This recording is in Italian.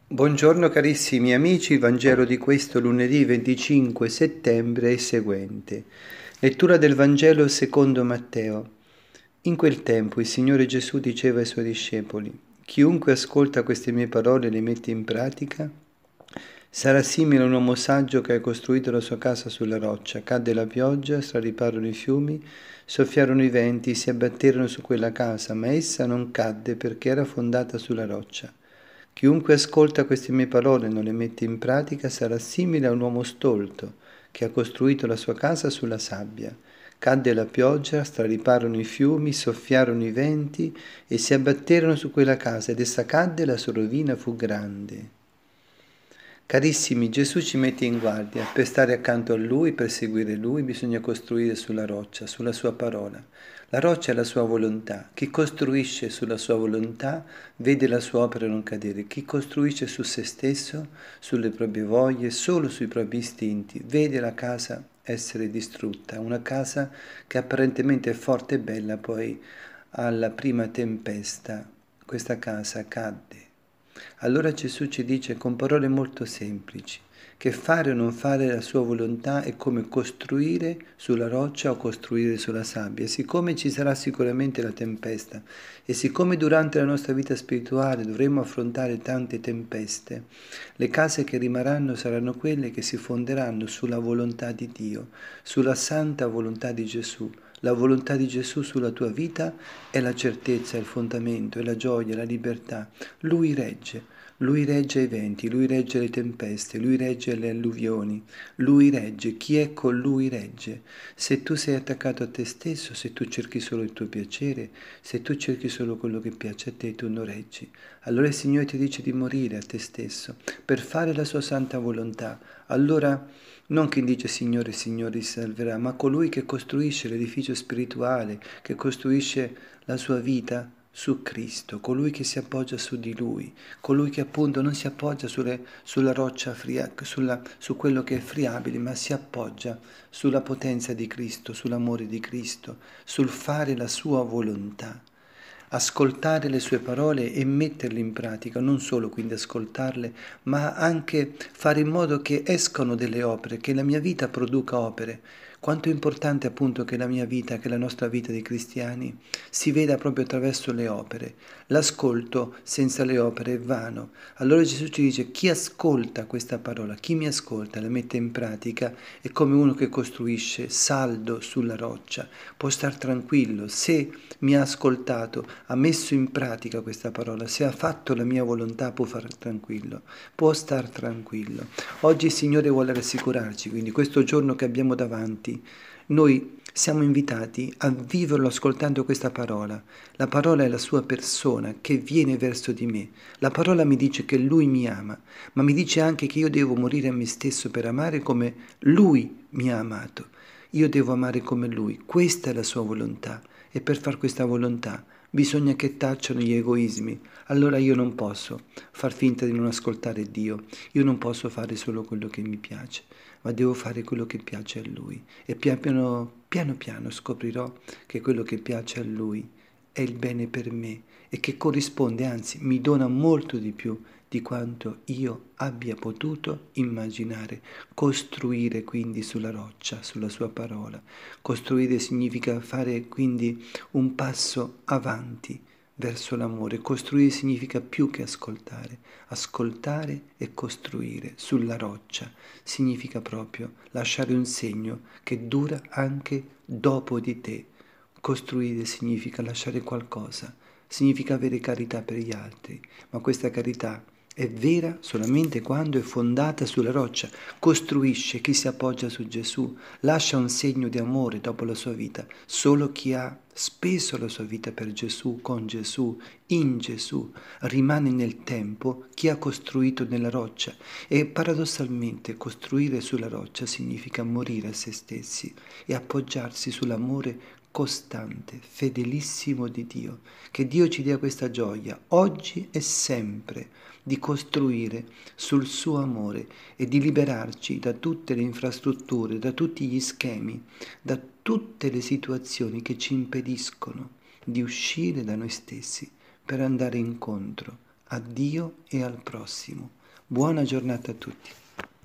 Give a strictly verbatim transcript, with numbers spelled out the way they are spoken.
Buongiorno carissimi amici, il Vangelo di questo lunedì venticinque settembre è il seguente. Lettura del Vangelo secondo Matteo. In quel tempo il Signore Gesù diceva ai Suoi discepoli: chiunque ascolta queste mie parole e le mette in pratica sarà simile a un uomo saggio che ha costruito la sua casa sulla roccia. Cadde la pioggia, strariparono i fiumi, soffiarono i venti, si abbatterono su quella casa, ma essa non cadde perché era fondata sulla roccia. Chiunque ascolta queste mie parole e non le mette in pratica sarà simile a un uomo stolto che ha costruito la sua casa sulla sabbia. Cadde la pioggia, strariparono i fiumi, soffiarono i venti e si abbatterono su quella casa ed essa cadde e la sua rovina fu grande. Carissimi, Gesù ci mette in guardia. Per stare accanto a Lui, per seguire Lui, bisogna costruire sulla roccia, sulla Sua parola. La roccia è la Sua volontà. Chi costruisce sulla Sua volontà vede la sua opera non cadere. Chi costruisce su se stesso, sulle proprie voglie, solo sui propri istinti, vede la casa essere distrutta. Una casa che apparentemente è forte e bella, poi alla prima tempesta questa casa cadde. Allora Gesù ci dice con parole molto semplici che fare o non fare la sua volontà è come costruire sulla roccia o costruire sulla sabbia. Siccome ci sarà sicuramente la tempesta e siccome durante la nostra vita spirituale dovremo affrontare tante tempeste, le case che rimarranno saranno quelle che si fonderanno sulla volontà di Dio, sulla santa volontà di Gesù. La volontà di Gesù sulla tua vita è la certezza, è il fondamento, è la gioia, la libertà. Lui regge, lui regge i venti, lui regge le tempeste, lui regge le alluvioni, lui regge, chi è con lui regge. Se tu sei attaccato a te stesso, se tu cerchi solo il tuo piacere, se tu cerchi solo quello che piace a te, tu non reggi. Allora il Signore ti dice di morire a te stesso per fare la sua santa volontà. Allora non chi dice Signore, Signore si salverà, ma colui che costruisce l'edificio spirituale, che costruisce la sua vita su Cristo, colui che si appoggia su di Lui, colui che appunto non si appoggia sulle, sulla roccia, fria, sulla, su quello che è friabile, ma si appoggia sulla potenza di Cristo, sull'amore di Cristo, sul fare la sua volontà. Ascoltare le sue parole e metterle in pratica, non solo quindi ascoltarle, ma anche fare in modo che escano delle opere, che la mia vita produca opere. Quanto è importante appunto che la mia vita, che la nostra vita di cristiani si veda proprio attraverso le opere. L'ascolto senza le opere è vano. Allora Gesù ci dice: chi ascolta questa parola, chi mi ascolta, la mette in pratica, è come uno che costruisce saldo sulla roccia. Può star tranquillo, se mi ha ascoltato, ha messo in pratica questa parola, se ha fatto la mia volontà può far tranquillo, può star tranquillo. Oggi il Signore vuole rassicurarci, quindi questo giorno che abbiamo davanti, noi siamo invitati a viverlo ascoltando questa parola. La parola è la sua persona che viene verso di me. La parola mi dice che Lui mi ama, ma mi dice anche che io devo morire a me stesso per amare come Lui mi ha amato. Io devo amare come Lui. Questa è la sua volontà. E per far questa volontà bisogna che tacciano gli egoismi. Allora io non posso far finta di non ascoltare Dio. Io non posso fare solo quello che mi piace, ma devo fare quello che piace a Lui. E piano piano, piano, piano scoprirò che quello che piace a Lui è il bene per me e che corrisponde, anzi mi dona molto di più di quanto io abbia potuto immaginare. Costruire quindi sulla roccia, sulla sua parola. Costruire significa fare quindi un passo avanti verso l'amore. Costruire significa più che ascoltare. Ascoltare e costruire sulla roccia significa proprio lasciare un segno che dura anche dopo di te. Costruire significa lasciare qualcosa, significa avere carità per gli altri, ma questa carità è vera solamente quando è fondata sulla roccia. Costruisce chi si appoggia su Gesù, lascia un segno di amore dopo la sua vita. Solo chi ha speso la sua vita per Gesù, con Gesù, in Gesù, rimane nel tempo. Chi ha costruito nella roccia. E paradossalmente costruire sulla roccia significa morire a se stessi e appoggiarsi sull'amore costante, fedelissimo di Dio. Che Dio ci dia questa gioia, oggi e sempre, di costruire sul suo amore e di liberarci da tutte le infrastrutture, da tutti gli schemi, da tutte le situazioni che ci impediscono di uscire da noi stessi per andare incontro a Dio e al prossimo. Buona giornata a tutti.